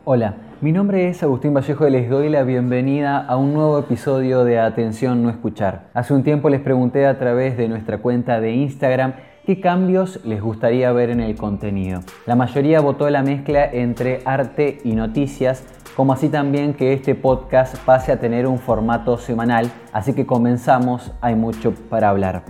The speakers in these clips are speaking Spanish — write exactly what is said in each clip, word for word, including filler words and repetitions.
Hola, mi nombre es Agustín Vallejo y les doy la bienvenida a un nuevo episodio de Atención No Escuchar. Hace un tiempo les pregunté a través de nuestra cuenta de Instagram qué cambios les gustaría ver en el contenido. La mayoría votó la mezcla entre arte y noticias, como así también que este podcast pase a tener un formato semanal, así que comenzamos, hay mucho para hablar.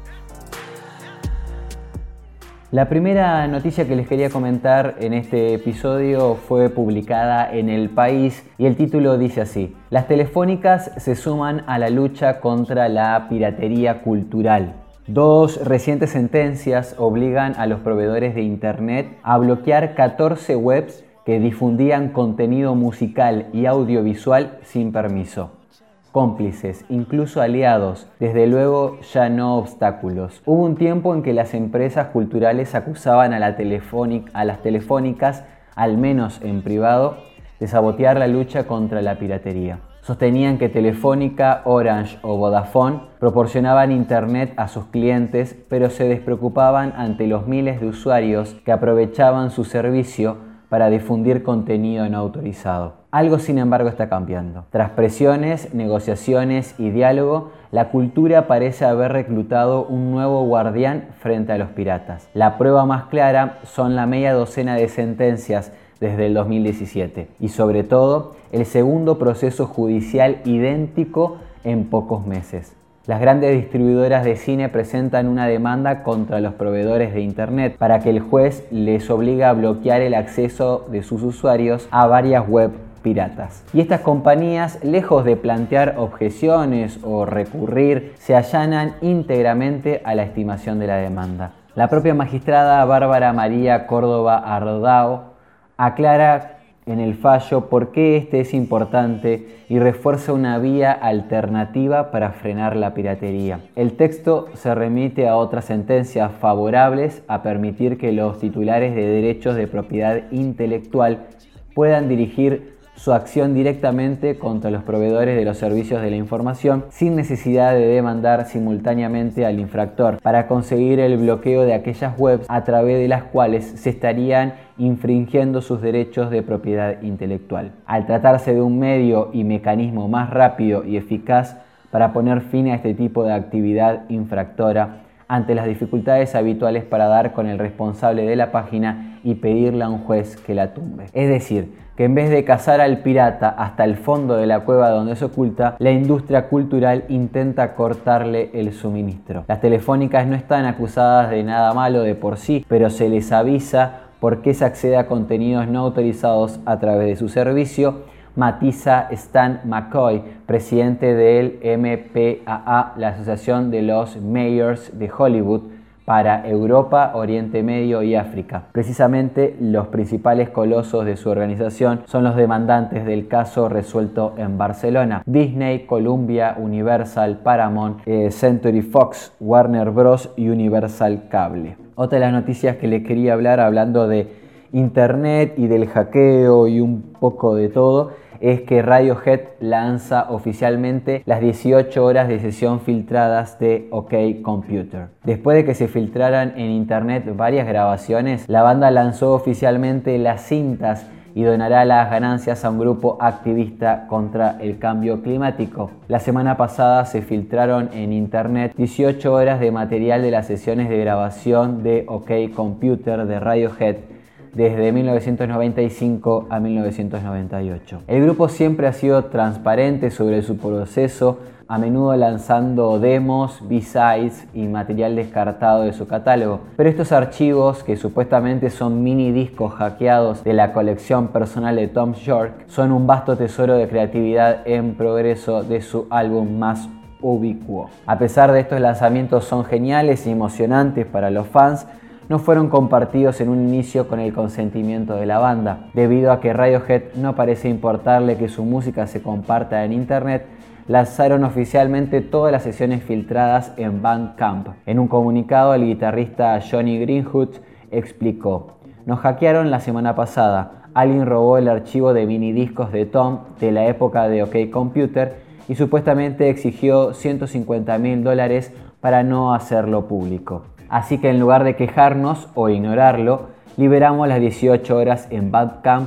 La primera noticia que les quería comentar en este episodio fue publicada en El País y el título dice así: las telefónicas se suman a la lucha contra la piratería cultural. Dos recientes sentencias obligan a los proveedores de internet a bloquear catorce webs que difundían contenido musical y audiovisual sin permiso. Cómplices, incluso aliados, desde luego ya no obstáculos. Hubo un tiempo en que las empresas culturales acusaban a, la telefónica, a las telefónicas, al menos en privado, de sabotear la lucha contra la piratería. Sostenían que Telefónica, Orange o Vodafone proporcionaban internet a sus clientes, pero se despreocupaban ante los miles de usuarios que aprovechaban su servicio para difundir contenido no autorizado. Algo, sin embargo, está cambiando. Tras presiones, negociaciones y diálogo, la cultura parece haber reclutado un nuevo guardián frente a los piratas. La prueba más clara son la media docena de sentencias desde el dos mil diecisiete y, sobre todo, el segundo proceso judicial idéntico en pocos meses. Las grandes distribuidoras de cine presentan una demanda contra los proveedores de internet para que el juez les obligue a bloquear el acceso de sus usuarios a varias web piratas. Y estas compañías, lejos de plantear objeciones o recurrir, se allanan íntegramente a la estimación de la demanda. La propia magistrada Bárbara María Córdoba Ardao aclara en el fallo por qué este es importante y refuerza una vía alternativa para frenar la piratería. El texto se remite a otras sentencias favorables a permitir que los titulares de derechos de propiedad intelectual puedan dirigir su acción directamente contra los proveedores de los servicios de la información sin necesidad de demandar simultáneamente al infractor para conseguir el bloqueo de aquellas webs a través de las cuales se estarían infringiendo sus derechos de propiedad intelectual. Al tratarse de un medio y mecanismo más rápido y eficaz para poner fin a este tipo de actividad infractora ante las dificultades habituales para dar con el responsable de la página y pedirle a un juez que la tumbe. Es decir, que en vez de cazar al pirata hasta el fondo de la cueva donde se oculta, la industria cultural intenta cortarle el suministro. Las telefónicas no están acusadas de nada malo de por sí, pero se les avisa por qué se accede a contenidos no autorizados a través de su servicio, matiza Stan McCoy, presidente del M P A A, la Asociación de los Mayors de Hollywood, para Europa, Oriente Medio y África. Precisamente los principales colosos de su organización son los demandantes del caso resuelto en Barcelona: Disney, Columbia, Universal, Paramount, eh, Century Fox, Warner Bros. Y Universal Cable. Otra de las noticias que les quería hablar, hablando de internet y del hackeo y un poco de todo, es que Radiohead lanza oficialmente las dieciocho horas de sesión filtradas de OK Computer. Después de que se filtraran en internet varias grabaciones, la banda lanzó oficialmente las cintas y donará las ganancias a un grupo activista contra el cambio climático. La semana pasada se filtraron en internet dieciocho horas de material de las sesiones de grabación de OK Computer de Radiohead desde mil novecientos noventa y cinco a mil novecientos noventa y ocho. El grupo siempre ha sido transparente sobre su proceso, a menudo lanzando demos, B-sides y material descartado de su catálogo. Pero estos archivos, que supuestamente son mini discos hackeados de la colección personal de Tom York, son un vasto tesoro de creatividad en progreso de su álbum más ubicuo. A pesar de estos lanzamientos son geniales y emocionantes para los fans, no fueron compartidos en un inicio con el consentimiento de la banda. Debido a que Radiohead no parece importarle que su música se comparta en internet, lanzaron oficialmente todas las sesiones filtradas en Bandcamp. En un comunicado, el guitarrista Johnny Greenwood explicó: nos hackearon la semana pasada, alguien robó el archivo de minidiscos de Tom de la época de OK Computer y supuestamente exigió ciento cincuenta mil dólares para no hacerlo público. Así que en lugar de quejarnos o ignorarlo, liberamos las dieciocho horas en Bandcamp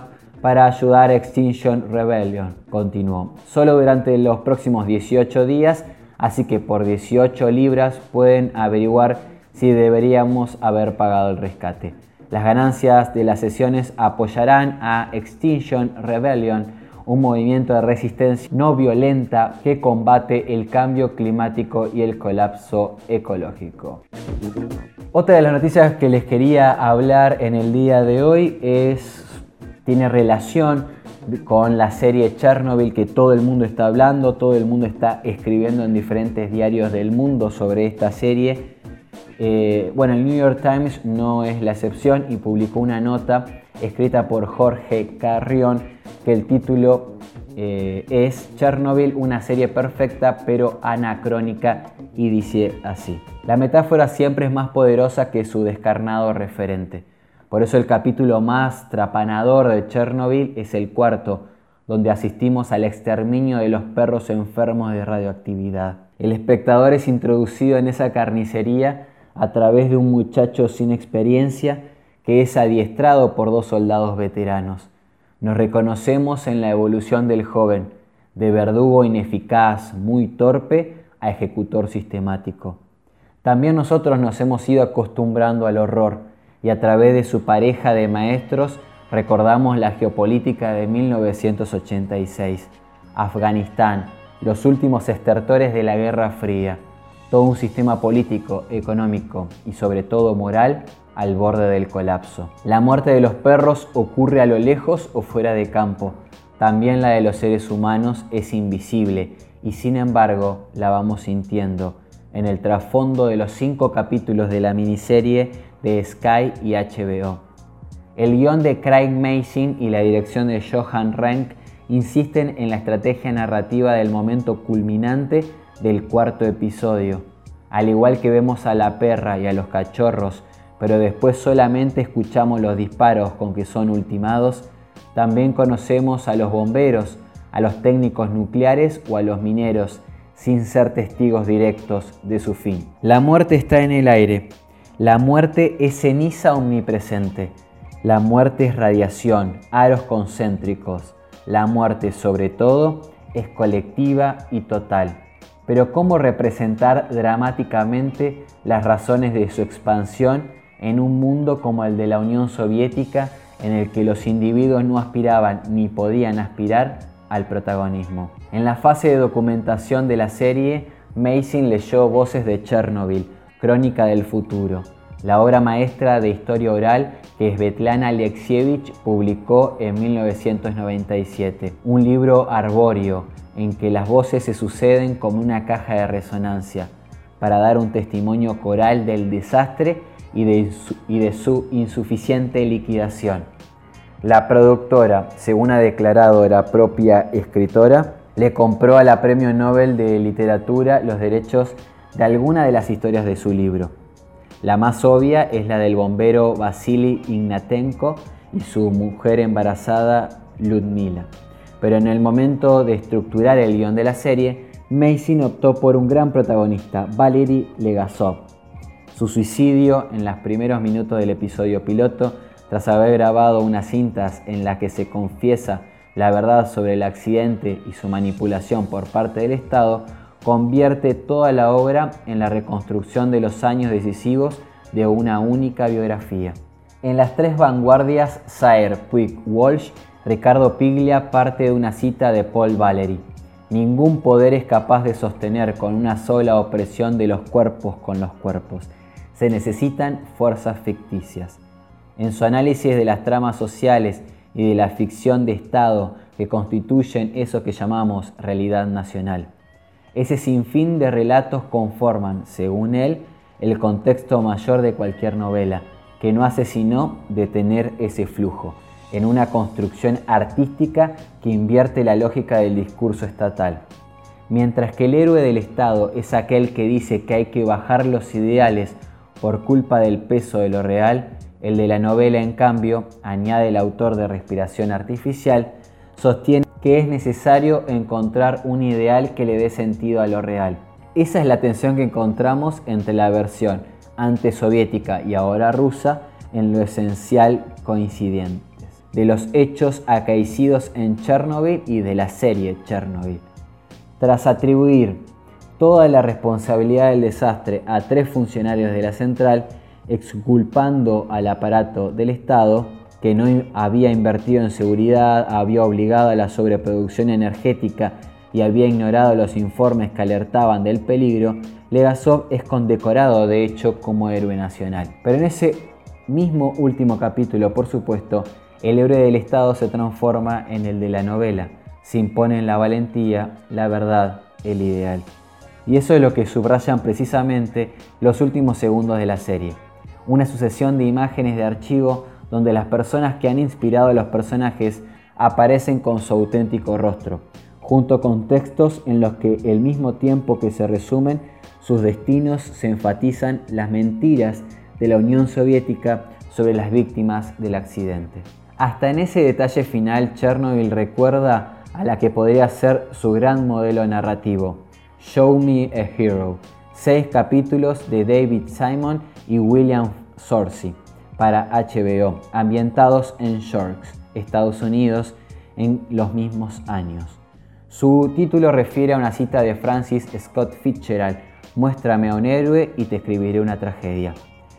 para ayudar a Extinction Rebellion, continuó. Solo durante los próximos dieciocho días, así que por dieciocho libras pueden averiguar si deberíamos haber pagado el rescate. Las ganancias de las sesiones apoyarán a Extinction Rebellion, un movimiento de resistencia no violenta que combate el cambio climático y el colapso ecológico. Otra de las noticias que les quería hablar en el día de hoy es, tiene relación con la serie Chernobyl, que todo el mundo está hablando, todo el mundo está escribiendo en diferentes diarios del mundo sobre esta serie. Eh, bueno, el New York Times no es la excepción y publicó una nota escrita por Jorge Carrión que el título eh, es Chernobyl, una serie perfecta pero anacrónica, y dice así: la metáfora siempre es más poderosa que su descarnado referente. Por eso el capítulo más trapanador de Chernobyl es el cuarto, donde asistimos al exterminio de los perros enfermos de radioactividad. El espectador es introducido en esa carnicería a través de un muchacho sin experiencia que es adiestrado por dos soldados veteranos. Nos reconocemos en la evolución del joven, de verdugo ineficaz, muy torpe, a ejecutor sistemático. También nosotros nos hemos ido acostumbrando al horror y a través de su pareja de maestros recordamos la geopolítica de mil novecientos ochenta y seis, Afganistán, los últimos estertores de la Guerra Fría, todo un sistema político, económico y sobre todo moral al borde del colapso. La muerte de los perros ocurre a lo lejos o fuera de campo. También la de los seres humanos es invisible y sin embargo la vamos sintiendo en el trasfondo de los cinco capítulos de la miniserie de Sky y H B O. El guión de Craig Mazin y la dirección de Johan Renck insisten en la estrategia narrativa del momento culminante del cuarto episodio. Al igual que vemos a la perra y a los cachorros, pero después solamente escuchamos los disparos con que son ultimados, también conocemos a los bomberos, a los técnicos nucleares o a los mineros, sin ser testigos directos de su fin. La muerte está en el aire. La muerte es ceniza omnipresente. La muerte es radiación, aros concéntricos. La muerte, sobre todo, es colectiva y total. Pero ¿cómo representar dramáticamente las razones de su expansión en un mundo como el de la Unión Soviética, en el que los individuos no aspiraban ni podían aspirar al protagonismo? En la fase de documentación de la serie, Mazin leyó Voces de Chernobyl, Crónica del Futuro, la obra maestra de historia oral que Svetlana Alexievich publicó en mil novecientos noventa y siete, un libro arbóreo en que las voces se suceden como una caja de resonancia para dar un testimonio coral del desastre y de su, y de su insuficiente liquidación. La productora, según ha declarado la propia escritora, le compró a la Premio Nobel de Literatura los derechos de alguna de las historias de su libro. La más obvia es la del bombero Vasily Ignatenko y su mujer embarazada Ludmila. Pero en el momento de estructurar el guión de la serie, Mazin optó por un gran protagonista, Valery Legasov. Su suicidio en los primeros minutos del episodio piloto, tras haber grabado unas cintas en las que se confiesa la verdad sobre el accidente y su manipulación por parte del Estado, convierte toda la obra en la reconstrucción de los años decisivos de una única biografía. En las tres vanguardias, Saer, Puig, Walsh, Ricardo Piglia parte de una cita de Paul Valéry: ningún poder es capaz de sostener con una sola opresión de los cuerpos con los cuerpos. Se necesitan fuerzas ficticias. En su análisis de las tramas sociales y de la ficción de Estado que constituyen eso que llamamos realidad nacional, ese sinfín de relatos conforman, según él, el contexto mayor de cualquier novela, que no hace sino detener ese flujo, en una construcción artística que invierte la lógica del discurso estatal. Mientras que el héroe del Estado es aquel que dice que hay que bajar los ideales por culpa del peso de lo real, el de la novela, en cambio, añade el autor de Respiración Artificial, sostiene que es necesario encontrar un ideal que le dé sentido a lo real. Esa es la tensión que encontramos entre la versión antes soviética y ahora rusa, en lo esencial coincidentes. de los hechos acaecidos en Chernobyl y de la serie Chernobyl. Tras atribuir toda la responsabilidad del desastre a tres funcionarios de la central, exculpando al aparato del Estado, que no había invertido en seguridad, había obligado a la sobreproducción energética y había ignorado los informes que alertaban del peligro, Legasov es condecorado de hecho como héroe nacional. Pero en ese mismo último capítulo, por supuesto, el héroe del Estado se transforma en el de la novela. Se imponen la valentía, la verdad, el ideal. Y eso es lo que subrayan precisamente los últimos segundos de la serie. Una sucesión de imágenes de archivo donde las personas que han inspirado a los personajes aparecen con su auténtico rostro, junto con textos en los que al mismo tiempo que se resumen sus destinos, se enfatizan las mentiras de la Unión Soviética sobre las víctimas del accidente. Hasta en ese detalle final, Chernobyl recuerda a la que podría ser su gran modelo narrativo, Show Me a Hero, seis capítulos de David Simon y William Sorcy para H B O, ambientados en York, Estados Unidos, en los mismos años. Su título refiere a una cita de Francis Scott Fitzgerald: muéstrame a un héroe y te escribiré una tragedia.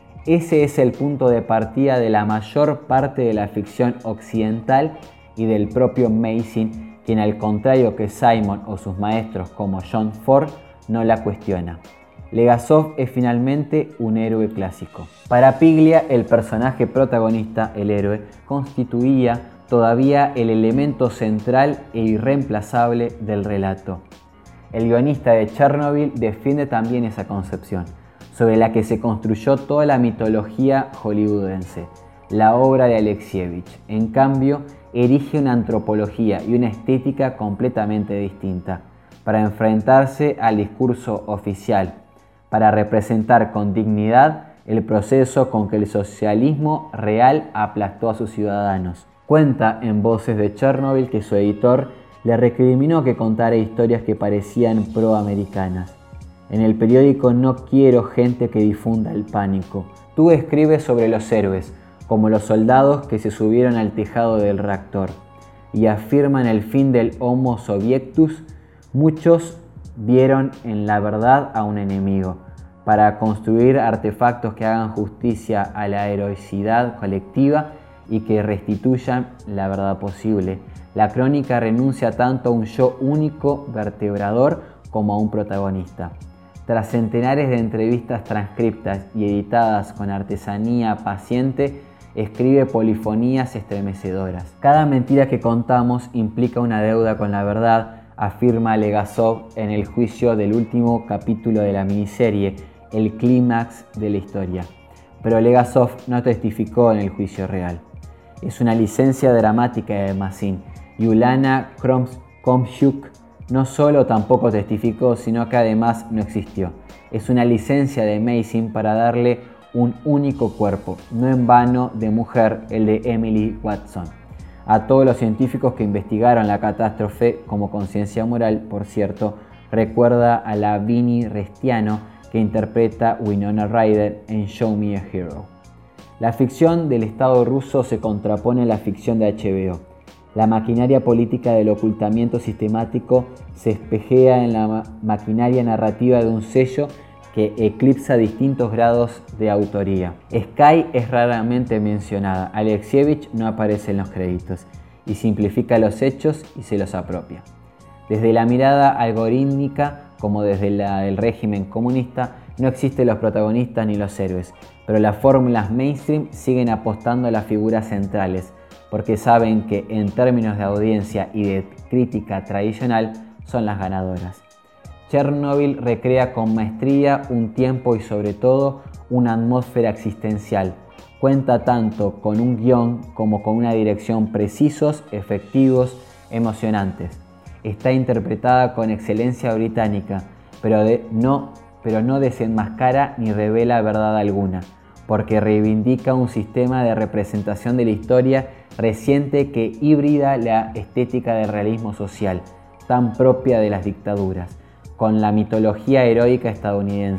Ese es el punto de partida de la mayor parte de la ficción occidental y del propio Masing, quien, al contrario que Simon o sus maestros como John Ford, no la cuestiona. Legasov es finalmente un héroe clásico. Para Piglia, el personaje protagonista, el héroe, constituía todavía el elemento central e irreemplazable del relato. El guionista de Chernobyl defiende también esa concepción, sobre la que se construyó toda la mitología hollywoodense, la obra de Alexievich. En cambio, erige una antropología y una estética completamente distinta, para enfrentarse al discurso oficial, para representar con dignidad el proceso con que el socialismo real aplastó a sus ciudadanos. Cuenta en Voces de Chernobyl que su editor le recriminó que contara historias que parecían proamericanas. En el periódico no quiero gente que difunda el pánico. Tú escribes sobre los héroes, como los soldados que se subieron al tejado del reactor, y afirman el fin del Homo Soviectus. Muchos vieron en la verdad a un enemigo. Para construir artefactos que hagan justicia a la heroicidad colectiva y que restituyan la verdad posible, la crónica renuncia tanto a un yo único vertebrador como a un protagonista. Tras centenares de entrevistas transcriptas y editadas con artesanía paciente, escribe polifonías estremecedoras. Cada mentira que contamos implica una deuda con la verdad, afirma Legasov en el juicio del último capítulo de la miniserie, el clímax de la historia. Pero Legasov no testificó en el juicio real. Es una licencia dramática de Masing. Yulana Kromchuk no solo tampoco testificó, sino que además no existió. Es una licencia de Masing para darle un único cuerpo, no en vano de mujer, el de Emily Watson. A todos los científicos que investigaron la catástrofe como conciencia moral, por cierto, recuerda a la Vinnie Restiano que interpreta Winona Ryder en Show Me a Hero. La ficción del Estado ruso se contrapone a la ficción de H B O. La maquinaria política del ocultamiento sistemático se espejea en la ma- maquinaria narrativa de un sello que eclipsa distintos grados de autoría. Sky es raramente mencionada, Alexievich no aparece en los créditos y simplifica los hechos y se los apropia. Desde la mirada algorítmica como desde la del régimen comunista, no existen los protagonistas ni los héroes, pero las fórmulas mainstream siguen apostando a las figuras centrales, porque saben que en términos de audiencia y de crítica tradicional son las ganadoras. Chernobyl recrea con maestría un tiempo y sobre todo una atmósfera existencial. Cuenta tanto con un guión como con una dirección precisos, efectivos, emocionantes. Está interpretada con excelencia británica, pero, de, no, pero no desenmascara ni revela verdad alguna, porque reivindica un sistema de representación de la historia reciente que híbrida la estética del realismo social, tan propia de las dictaduras, con la mitología heroica estadounidense,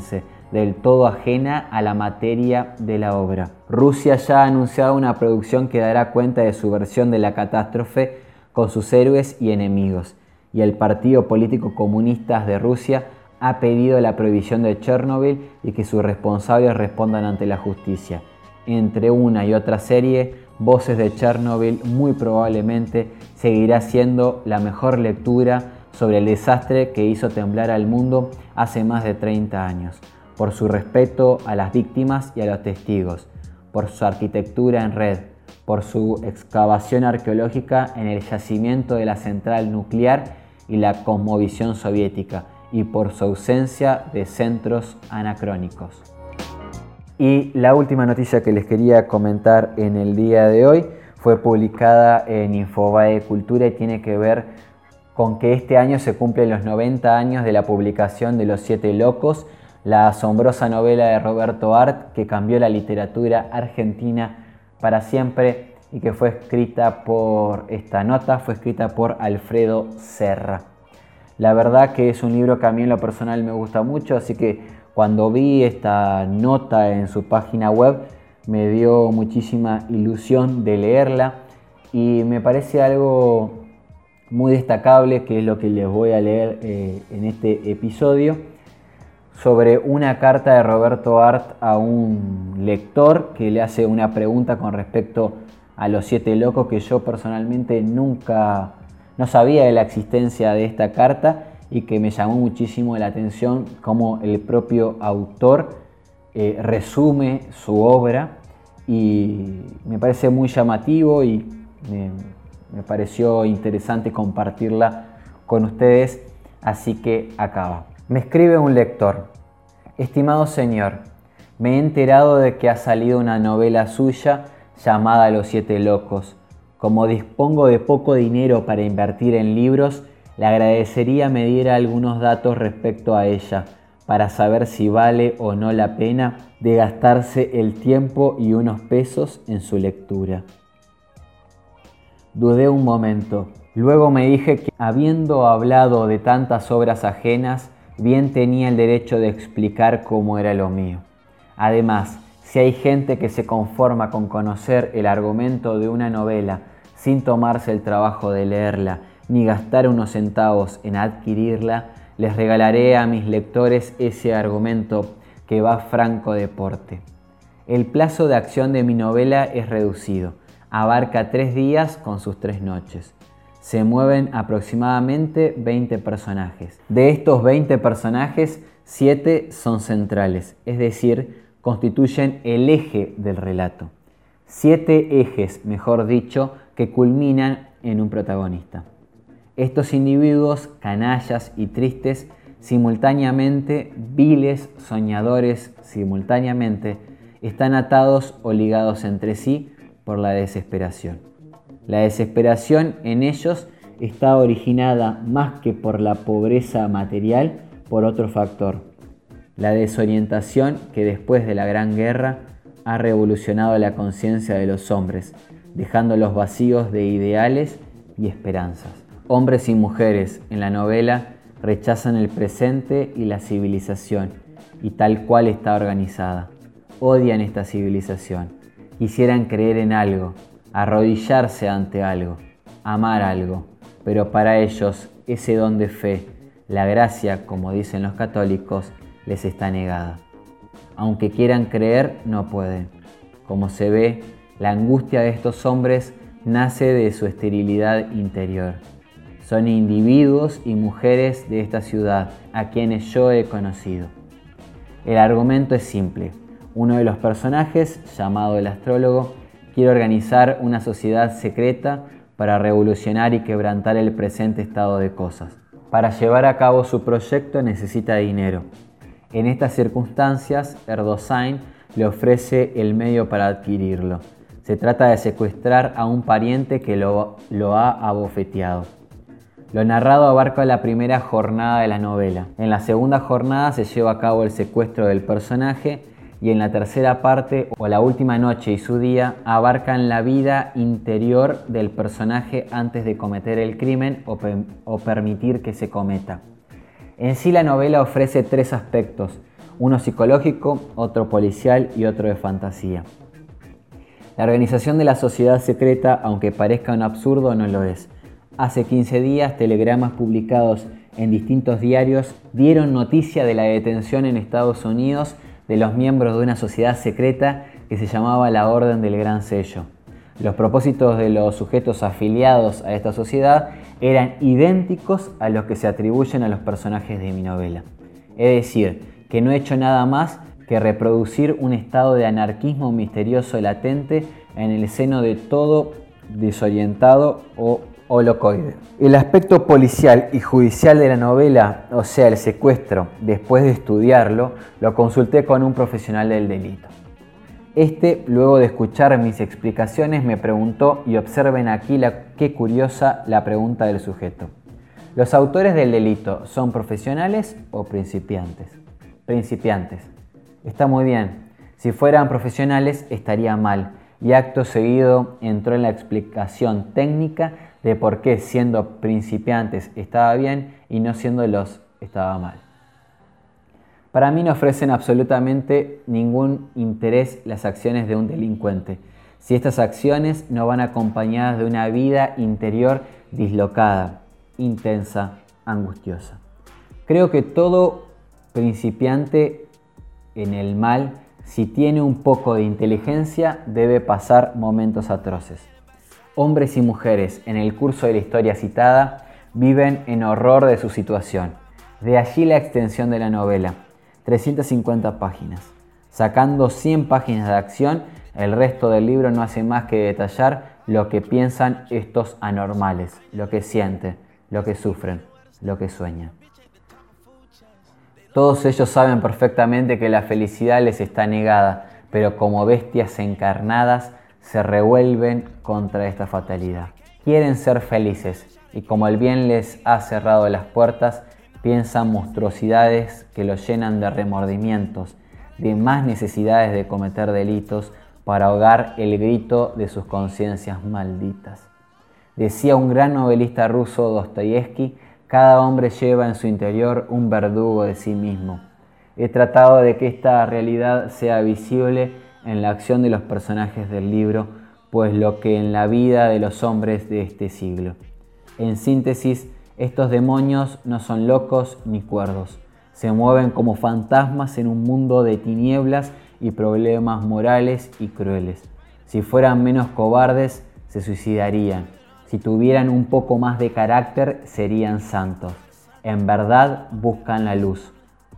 del todo ajena a la materia de la obra. Rusia ya ha anunciado una producción que dará cuenta de su versión de la catástrofe con sus héroes y enemigos, y el Partido Político Comunista de Rusia ha pedido la prohibición de Chernobyl y que sus responsables respondan ante la justicia. Entre una y otra serie, Voces de Chernobyl muy probablemente seguirá siendo la mejor lectura sobre el desastre que hizo temblar al mundo hace más de treinta años, por su respeto a las víctimas y a los testigos, por su arquitectura en red, por su excavación arqueológica en el yacimiento de la central nuclear y la cosmovisión soviética, y por su ausencia de centros anacrónicos. Y la última noticia que les quería comentar en el día de hoy fue publicada en Infobae Cultura y tiene que ver con que este año se cumplen los noventa años de la publicación de Los Siete Locos, la asombrosa novela de Roberto Arlt que cambió la literatura argentina para siempre y que fue escrita por, esta nota fue escrita por Alfredo Serra. La verdad que es un libro que a mí en lo personal me gusta mucho, así que cuando vi esta nota en su página web me dio muchísima ilusión de leerla y me parece algo muy destacable, que es lo que les voy a leer eh, en este episodio, sobre una carta de Roberto Arlt a un lector que le hace una pregunta con respecto a Los Siete Locos, que yo personalmente nunca no sabía de la existencia de esta carta y que me llamó muchísimo la atención cómo el propio autor eh, resume su obra, y me parece muy llamativo y me, me pareció interesante compartirla con ustedes, así que acaba. Me escribe un lector: estimado señor, me he enterado de que ha salido una novela suya llamada Los Siete Locos. Como dispongo de poco dinero para invertir en libros, le agradecería me diera algunos datos respecto a ella, para saber si vale o no la pena de gastarse el tiempo y unos pesos en su lectura. Dudé un momento. Luego me dije que, habiendo hablado de tantas obras ajenas, bien tenía el derecho de explicar cómo era lo mío. Además, si hay gente que se conforma con conocer el argumento de una novela sin tomarse el trabajo de leerla ni gastar unos centavos en adquirirla, les regalaré a mis lectores ese argumento que va franco de porte. El plazo de acción de mi novela es reducido, abarca tres días con sus tres noches. Se mueven aproximadamente veinte personajes. De estos veinte personajes, siete son centrales, es decir, constituyen el eje del relato. Siete ejes, mejor dicho, que culminan en un protagonista. Estos individuos, canallas y tristes, simultáneamente viles, soñadores, simultáneamente, están atados o ligados entre sí por la desesperación. La desesperación en ellos está originada más que por la pobreza material, por otro factor: la desorientación que después de la Gran Guerra ha revolucionado la conciencia de los hombres, dejándolos vacíos de ideales y esperanzas. Hombres y mujeres en la novela rechazan el presente y la civilización, y tal cual está organizada. Odian esta civilización. Quisieran creer en algo, arrodillarse ante algo, amar algo, pero para ellos ese don de fe, la gracia, como dicen los católicos, les está negada. Aunque quieran creer, no pueden. Como se ve, la angustia de estos hombres nace de su esterilidad interior. Son individuos y mujeres de esta ciudad, a quienes yo he conocido. El argumento es simple. Uno de los personajes, llamado el astrólogo, quiere organizar una sociedad secreta para revolucionar y quebrantar el presente estado de cosas. Para llevar a cabo su proyecto necesita dinero. En estas circunstancias, Erdosain le ofrece el medio para adquirirlo. Se trata de secuestrar a un pariente que lo, lo ha abofeteado. Lo narrado abarca la primera jornada de la novela. En la segunda jornada se lleva a cabo el secuestro del personaje, y en la tercera parte, o la última noche y su día, abarcan la vida interior del personaje antes de cometer el crimen o, o permitir que se cometa. En sí, la novela ofrece tres aspectos: uno psicológico, otro policial y otro de fantasía. La organización de la sociedad secreta, aunque parezca un absurdo, no lo es. Hace quince días, telegramas publicados en distintos diarios dieron noticia de la detención en Estados Unidos de los miembros de una sociedad secreta que se llamaba la Orden del Gran Sello. Los propósitos de los sujetos afiliados a esta sociedad eran idénticos a los que se atribuyen a los personajes de mi novela. Es decir, que no he hecho nada más que reproducir un estado de anarquismo misterioso latente en el seno de todo desorientado o holocoide. El aspecto policial y judicial de la novela, o sea, el secuestro, después de estudiarlo, lo consulté con un profesional del delito. Este, luego de escuchar mis explicaciones, me preguntó, y observen aquí la, qué curiosa la pregunta del sujeto. ¿Los autores del delito son profesionales o principiantes? Principiantes. Está muy bien. Si fueran profesionales estaría mal, y acto seguido entró en la explicación técnica de por qué siendo principiantes estaba bien y no siéndolos estaba mal. Para mí no ofrecen absolutamente ningún interés las acciones de un delincuente, si estas acciones no van acompañadas de una vida interior dislocada, intensa, angustiosa. Creo que todo principiante en el mal, si tiene un poco de inteligencia, debe pasar momentos atroces. Hombres y mujeres en el curso de la historia citada viven en horror de su situación. De allí la extensión de la novela. trescientas cincuenta páginas. Sacando cien páginas de acción, el resto del libro no hace más que detallar lo que piensan estos anormales, lo que sienten, lo que sufren, lo que sueñan. Todos ellos saben perfectamente que la felicidad les está negada, pero como bestias encarnadas se revuelven contra esta fatalidad. Quieren ser felices y como el bien les ha cerrado las puertas, piensan monstruosidades que los llenan de remordimientos, de más necesidades de cometer delitos para ahogar el grito de sus conciencias malditas. Decía un gran novelista ruso, Dostoyevsky, cada hombre lleva en su interior un verdugo de sí mismo. He tratado de que esta realidad sea visible en la acción de los personajes del libro, pues lo que en la vida de los hombres de este siglo. En síntesis, estos demonios no son locos ni cuerdos. Se mueven como fantasmas en un mundo de tinieblas y problemas morales y crueles. Si fueran menos cobardes, se suicidarían. Si tuvieran un poco más de carácter, serían santos. En verdad buscan la luz,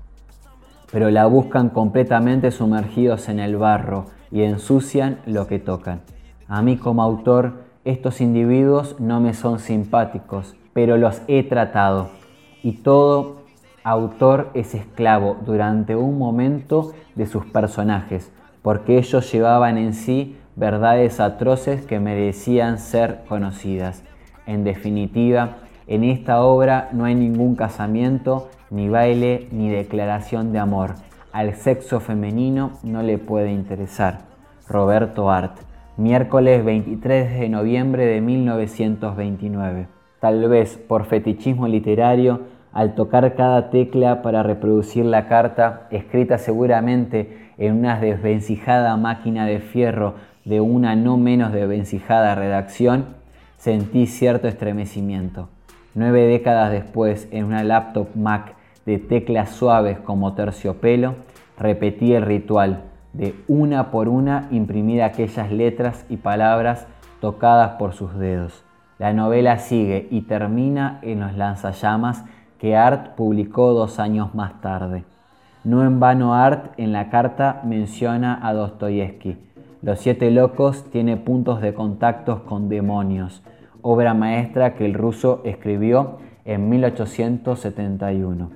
pero la buscan completamente sumergidos en el barro y ensucian lo que tocan. A mí como autor, estos individuos no me son simpáticos, pero los he tratado. Y todo autor es esclavo durante un momento de sus personajes, porque ellos llevaban en sí verdades atroces que merecían ser conocidas. En definitiva, en esta obra no hay ningún casamiento, ni baile, ni declaración de amor. Al sexo femenino no le puede interesar. Roberto Art, miércoles veintitrés de noviembre de mil novecientos veintinueve. Tal vez por fetichismo literario, al tocar cada tecla para reproducir la carta, escrita seguramente en una desvencijada máquina de fierro de una no menos desvencijada redacción, sentí cierto estremecimiento. Nueve décadas después, en una laptop Mac de teclas suaves como terciopelo, repetí el ritual de una por una imprimir aquellas letras y palabras tocadas por sus dedos. La novela sigue y termina en los lanzallamas que Art publicó dos años más tarde. No en vano Art en la carta menciona a Dostoyevsky. Los siete locos tiene puntos de contacto con demonios, obra maestra que el ruso escribió en mil ochocientos setenta y uno.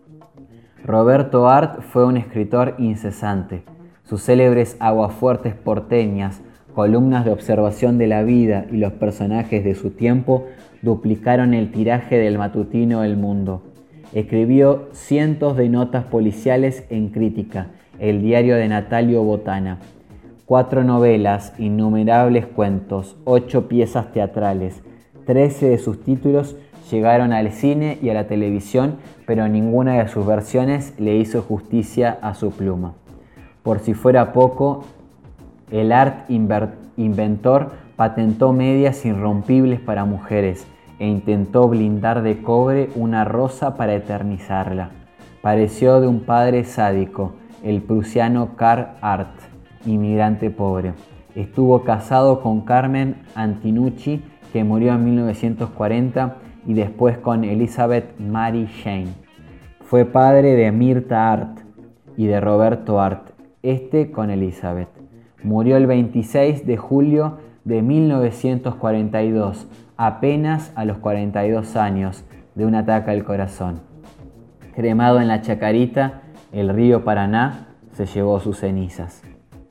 Roberto Art fue un escritor incesante. Sus célebres aguafuertes porteñas, columnas de observación de la vida y los personajes de su tiempo duplicaron el tiraje del matutino El Mundo. Escribió cientos de notas policiales en Crítica, el diario de Natalio Botana. Cuatro novelas, innumerables cuentos, ocho piezas teatrales. Trece de sus títulos llegaron al cine y a la televisión, pero ninguna de sus versiones le hizo justicia a su pluma. Por si fuera poco, el art inventor patentó medias irrompibles para mujeres e intentó blindar de cobre una rosa para eternizarla. Pareció de un padre sádico, el prusiano Karl Arndt, inmigrante pobre. Estuvo casado con Carmen Antonucci, que murió en mil novecientos cuarenta, y después con Elizabeth Mary Jane. Fue padre de Mirta Arndt y de Roberto Arndt, este con Elizabeth. Murió el veintiséis de julio de mil novecientos cuarenta y dos, apenas a los cuarenta y dos años, de un ataque al corazón. Cremado en la Chacarita, el río Paraná se llevó sus cenizas.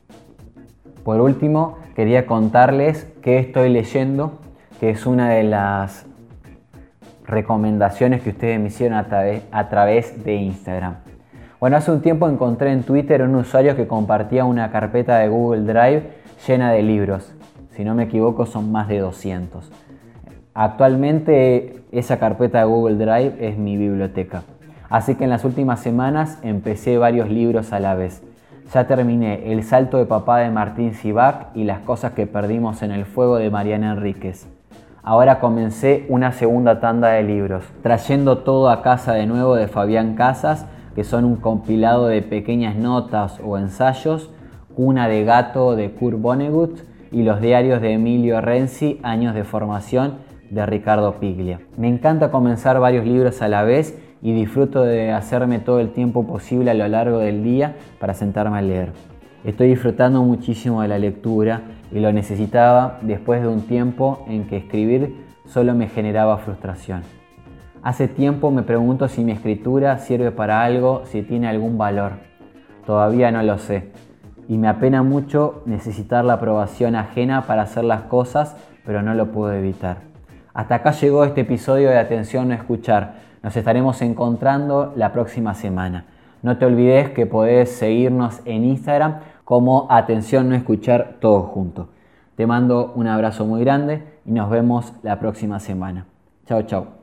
Por último, quería contarles qué estoy leyendo, que es una de las recomendaciones que ustedes me hicieron a través, a través de Instagram. Bueno, hace un tiempo encontré en Twitter un usuario que compartía una carpeta de Google Drive llena de libros. Si no me equivoco, son más de doscientos. Actualmente esa carpeta de Google Drive es mi biblioteca. Así que en las últimas semanas empecé varios libros a la vez. Ya terminé El salto de papá de Martín Sivak y Las cosas que perdimos en el fuego de Mariana Enríquez. Ahora comencé una segunda tanda de libros, Trayendo todo a casa de nuevo de Fabián Casas, que son un compilado de pequeñas notas o ensayos, Cuna de gato de Kurt Vonnegut y Los diarios de Emilio Renzi, Años de formación de Ricardo Piglia. Me encanta comenzar varios libros a la vez y disfruto de hacerme todo el tiempo posible a lo largo del día para sentarme a leer. Estoy disfrutando muchísimo de la lectura y lo necesitaba después de un tiempo en que escribir solo me generaba frustración. Hace tiempo me pregunto si mi escritura sirve para algo, si tiene algún valor. Todavía no lo sé. Y me apena mucho necesitar la aprobación ajena para hacer las cosas, pero no lo puedo evitar. Hasta acá llegó este episodio de Atención No Escuchar. Nos estaremos encontrando la próxima semana. No te olvides que podés seguirnos en Instagram como Atención No Escuchar todo junto. Te mando un abrazo muy grande y nos vemos la próxima semana. Chao, chao.